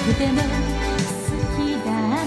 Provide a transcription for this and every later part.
とても好きだった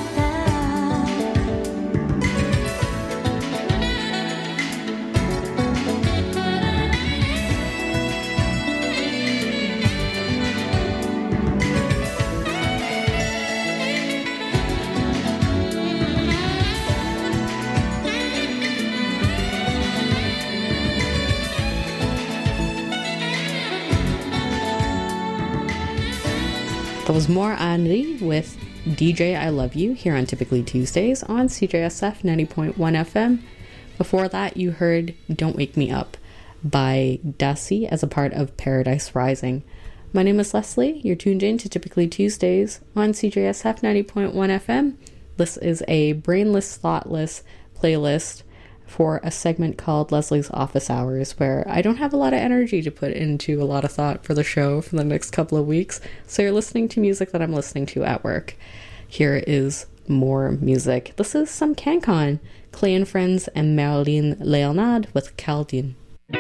That was more Henri with DJ I Love You here on Typically Tuesdays on CJSF 90.1 FM. Before that, you heard Don't Wake Me Up by Dasi as a part of Paradise Rising. My name is Leslie. You're tuned in to Typically Tuesdays on CJSF 90.1 FM. This is a brainless, thoughtless playlist for a segment called Leslie's Office Hours, where I don't have a lot of energy to put into a lot of thought for the show for the next couple of weeks, so you're listening to music that I'm listening to at work. Here is more music. This is some CanCon, Clay and Friends and Marilyn Leonard with Caldine.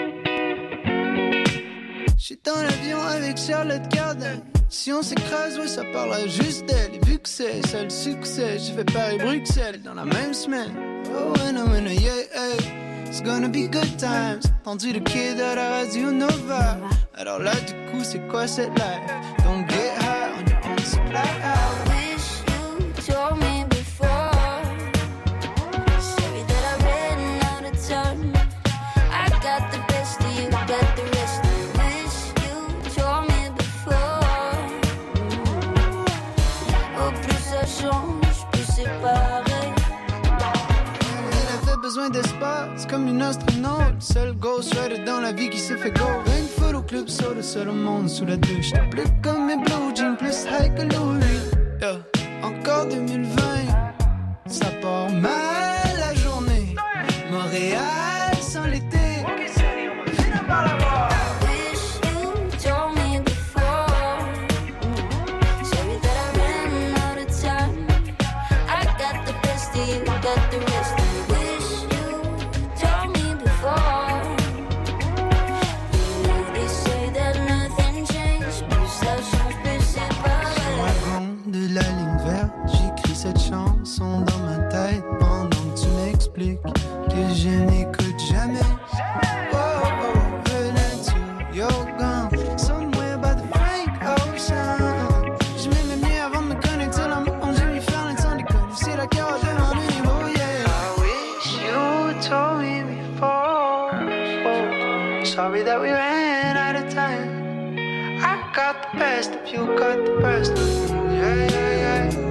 J'suis dans l'avion avec Charlotte Cardin. Si on s'écrase, ouais, ça parlera juste d'elle. Et vu que c'est ça le succès, j'ai fait Paris-Bruxelles dans la même semaine. Oh, winner, yeah, hey. It's gonna be good times. Tendu le kid à la radio Nova. Alors là, du coup, c'est quoi cette life? Don't get high on your own supply. I wish you told me before. Sorry that I ran out of time. I got the best of you, got the rest. I wish you told me before. Au plus ça change, plus c'est pareil. Besoin d'espace, comme une astronaute. Seul ghost rider dans la vie qui s'est fait go. Une photo club sur le seul au monde sous la douche. T'es plus comme mes blue jeans, plus high que Louis. Yeah. Encore 2020, ça part mal la journée. Montréal sans l'été. Ok, salut, on va finir par la voir. Wish you told me before. Sorry that I ran out of time. I got the best of you, got the rest. Cette chanson dans ma tête pendant que tu m'expliques que je n'écoute jamais. Oh, oh, venant to your gun, somewhere by the Frank Ocean. Je mets mes miens avant de me connecter dans mon Jimmy Fallon sans déconner. C'est la carte de mon niveau, yeah. I wish you told me before. Sorry that we ran out of time. I got the best of you, got the best of you, yeah, yeah, yeah.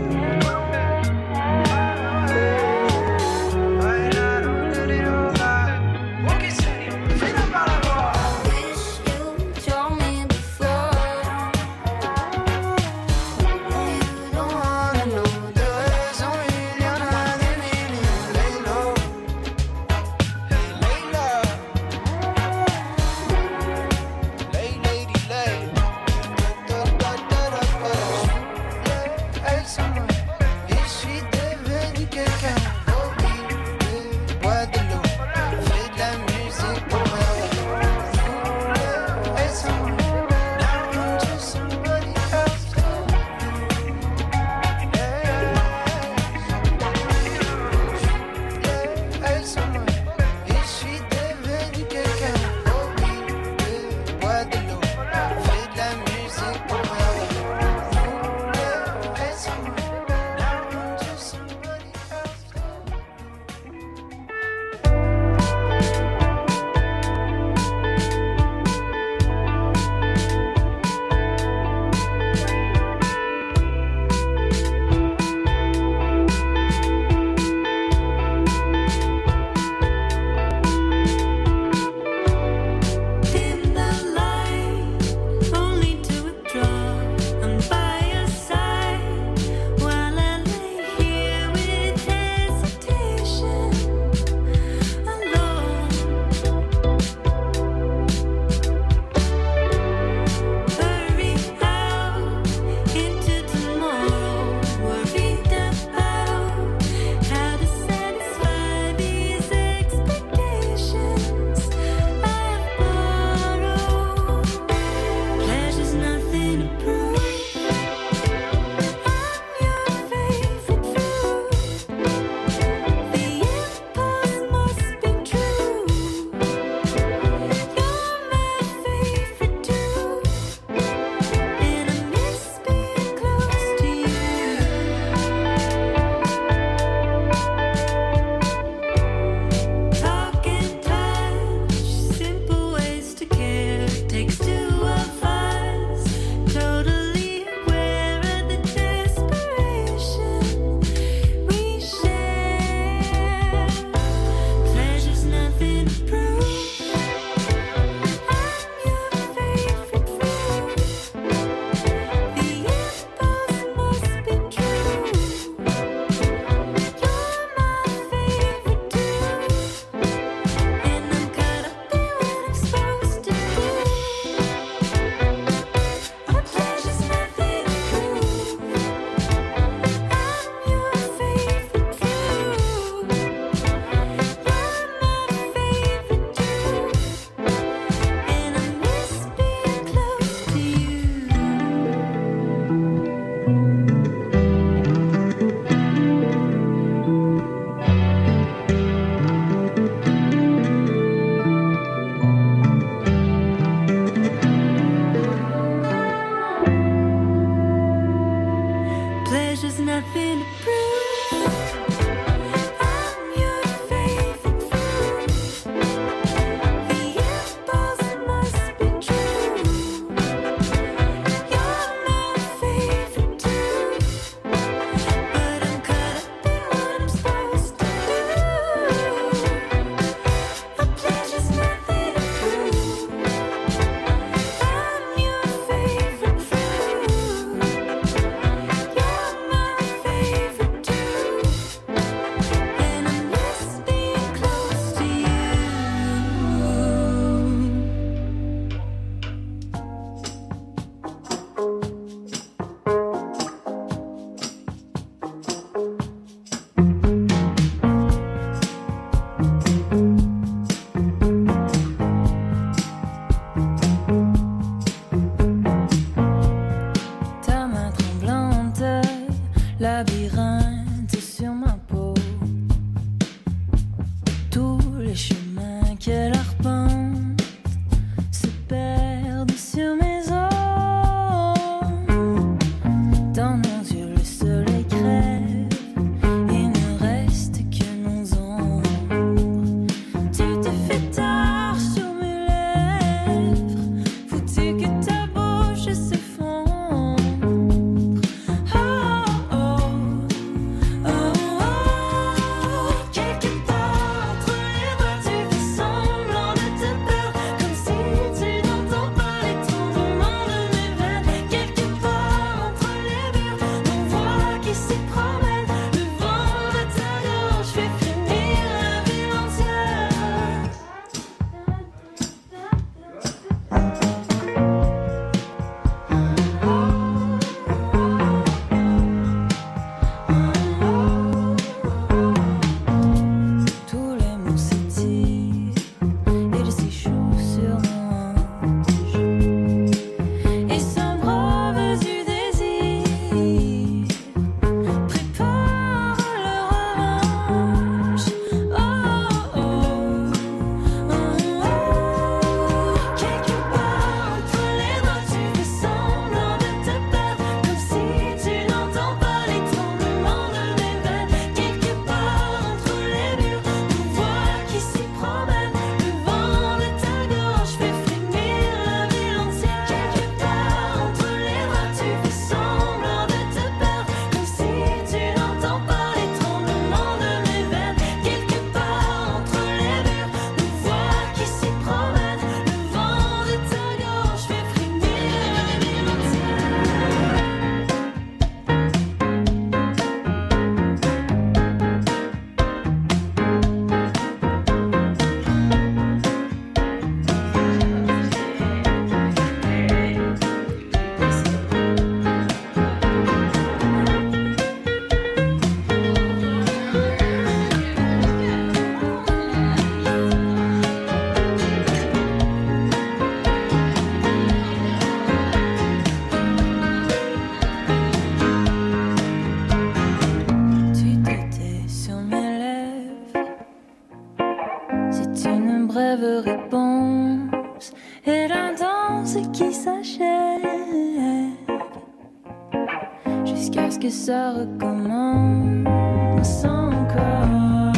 nothing to prove. I'm your favorite food. The impulse must be true. You're my favorite too. But I'm caught up in what I'm supposed to do. A pleasure's nothing to prove. I'm your favorite food. You're my favorite too. And I miss being close to you. Ta main tremblante, labyrinthe sur ma peau. Tous les chemins qu'elle arpente se perdent sur mes os. Dans nos yeux, le soleil crève. Il ne reste que nos ombres. Tu te fais tard sur mes lèvres. Faut-tu que ta bouche s'effondre? Oh, oh, oh, oh. Quelque part entre les doigts, tu fais semblant de te perdre, comme si tu n'entends pas les tremblements de mes veines. Quelque part entre les murs, on voit qui s'y promène. Le vent de ta gorge fait frémir la ville entière. Tous les mots s'étirent, ils s'échouent sur mon hanche et s'abreuvent du désir. Prépare le revanche. Oh, oh, oh, oh. Quelque part entre les doigts, tu fais semblant de te perdre, comme si tu n'entends pas les tremblements de mes veines. Quelque part entre les murs, on voit qui s'y promène. Le vent de ta gorge fait frémir la ville entière. Quelque part entre les doigts, tu fais semblant de te perdre, comme si tu n'entends pas les tremblements de mes veines. Quelque part entre les murs, on voit qui s'y promène. Le vent de ta gorge fait frémir la ville Tu t'étais sur mes lèvres. C'est une brève réponse et la danse qui s'achève jusqu'à ce que ça recommence encore.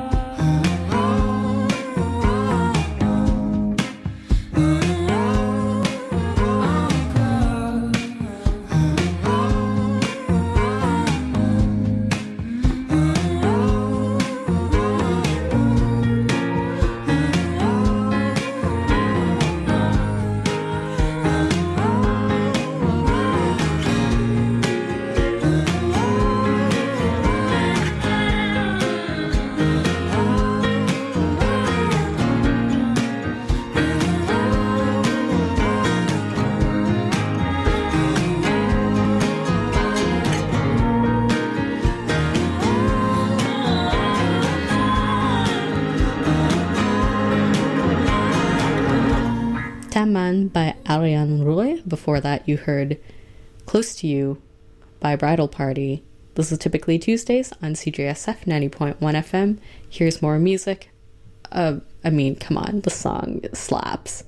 Taman by Ariane Roy. Before that, you heard Close to You by Bridal Party. This is typically Tuesdays on CJSF 90.1 FM. Here's more music. I mean, come on, the song slaps.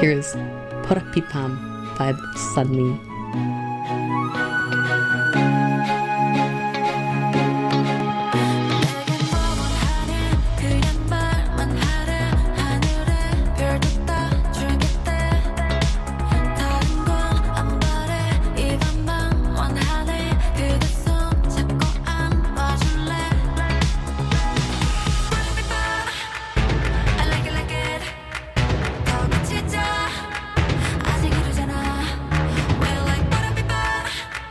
Here's Porapipam by Sunmi. 아직 이르잖아. We're like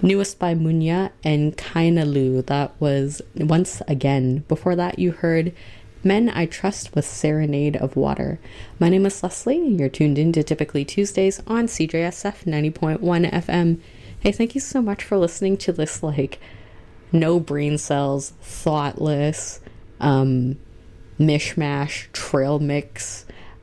Newest by Munya and Kainalu. That was Once Again. Before that, you heard Men I Trust with Serenade of Water. My name is Leslie, and you're tuned in to Typically Tuesdays on CJSF 90.1 FM. Hey, thank you so much for listening to this, like, no brain cells, thoughtless, mishmash, trail mix,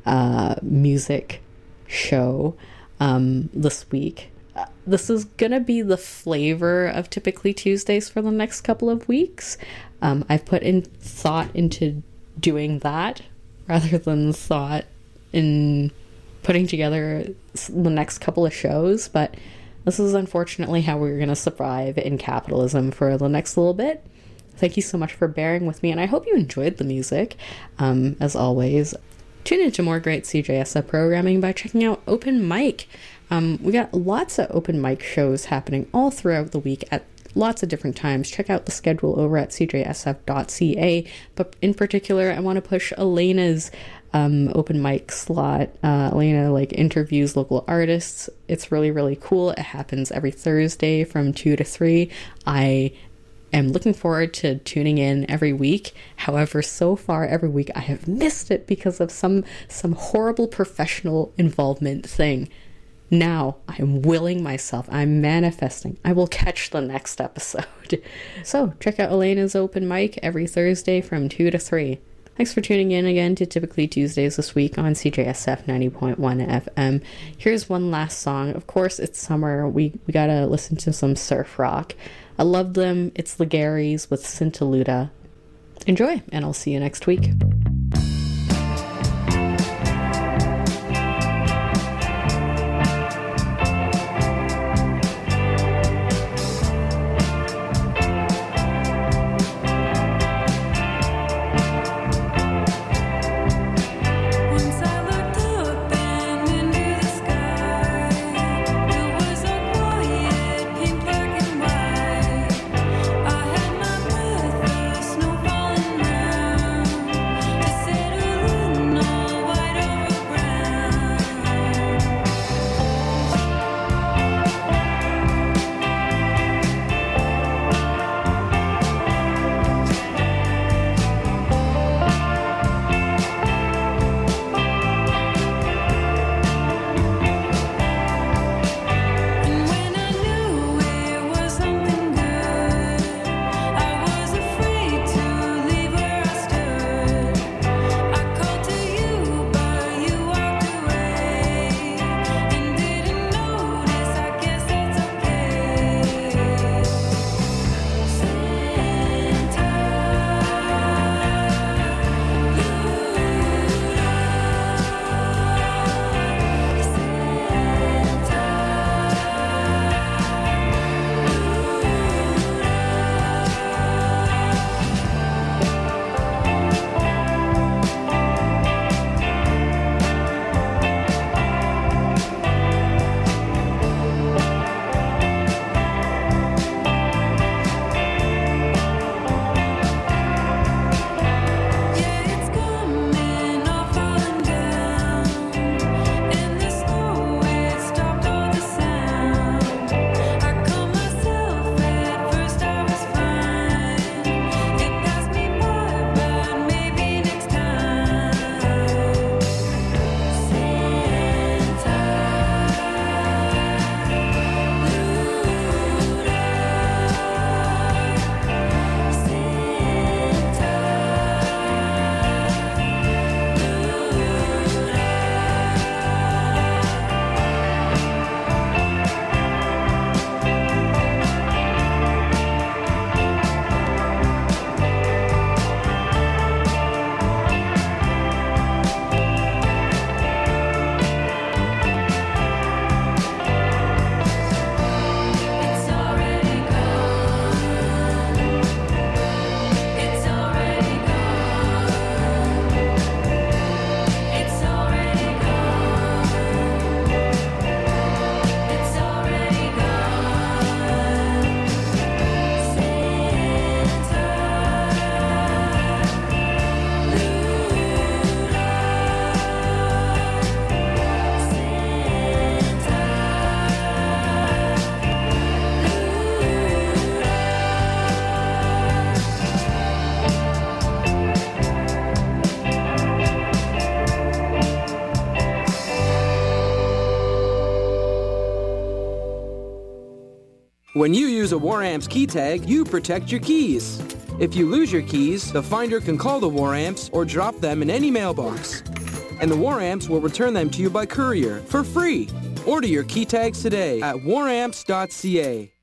music show this week. This is gonna be the flavor of Typically Tuesdays for the next couple of weeks. I've put in thought into doing that rather than thought in putting together the next couple of shows, but this is unfortunately how we're going to survive in capitalism for the next little bit. Thank you so much for bearing with me, and I hope you enjoyed the music. As always, tune into more great CJSF programming by checking out Open Mic. We got lots of open mic shows happening all throughout the week at lots of different times. Check out the schedule over at cjsf.ca, but in particular, I want to push Elena's open mic slot. Elena interviews local artists. It's really, really cool. It happens every Thursday from 2 to 3. I am looking forward to tuning in every week. However, so far every week I have missed it because of some horrible professional involvement thing. Now I'm willing myself, I'm manifesting, I will catch the next episode. So check out Elena's open mic every Thursday from 2 to 3. Thanks for tuning in again to Typically Tuesdays this week on CJSF 90.1 FM. Here's one last song. Of course, it's summer. We gotta listen to some surf rock. I love them. It's the Garys with Cintaluda. Enjoy, and I'll see you next week. Snow falling down. When you use a War Amps key tag, you protect your keys. If you lose your keys, the finder can call the War Amps or drop them in any mailbox. And the War Amps will return them to you by courier for free. Order your key tags today at waramps.ca.